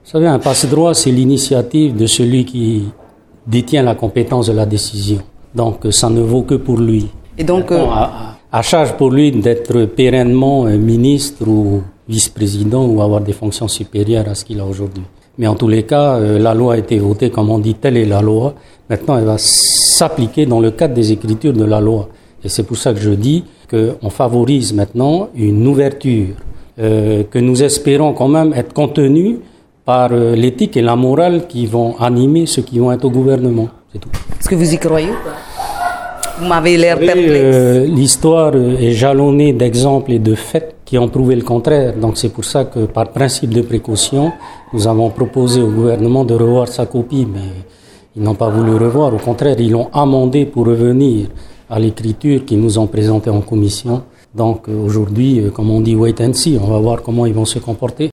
Vous savez, un passe-droit, c'est l'initiative de celui qui détient la compétence de la décision. Donc, ça ne vaut que pour lui. Et donc, à charge pour lui d'être pérennement ministre ou vice-président ou avoir des fonctions supérieures à ce qu'il a aujourd'hui. Mais en tous les cas, la loi a été votée, comme on dit, telle est la loi. Maintenant, elle va s'appliquer dans le cadre des écritures de la loi. Et c'est pour ça que je dis qu'on favorise maintenant une ouverture que nous espérons quand même être contenue par l'éthique et la morale qui vont animer ceux qui vont être au gouvernement. C'est tout. Est-ce que vous y croyez? Vous m'avez l'air perplexe. L'histoire est jalonnée d'exemples et de faits qui ont prouvé le contraire. Donc c'est pour ça que par principe de précaution, nous avons proposé au gouvernement de revoir sa copie, mais ils n'ont pas voulu revoir. Au contraire, ils l'ont amendé pour revenir à l'écriture qu'ils nous ont présentée en commission. Donc aujourd'hui, comme on dit, wait and see, on va voir comment ils vont se comporter.